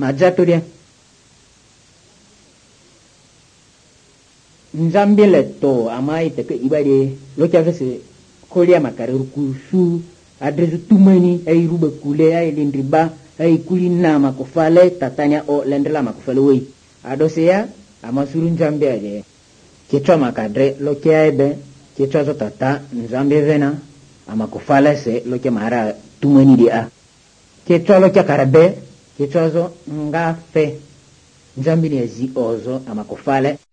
majato dia nzambe leto amai teke ibade lokia vese kolia makaru kusu adresu tumani ay ruba kule ay lindriba ay kulina makofale tatanya o lendela makofale wei adosea amasuru nzambe ade kichwa makadre lokia ebe kichwa zo tata nzambe vena amakofale se lokia mara tumani dia kichwa lokia karabe kichwa zo ngafe nzambe ni ezi ozo amakofale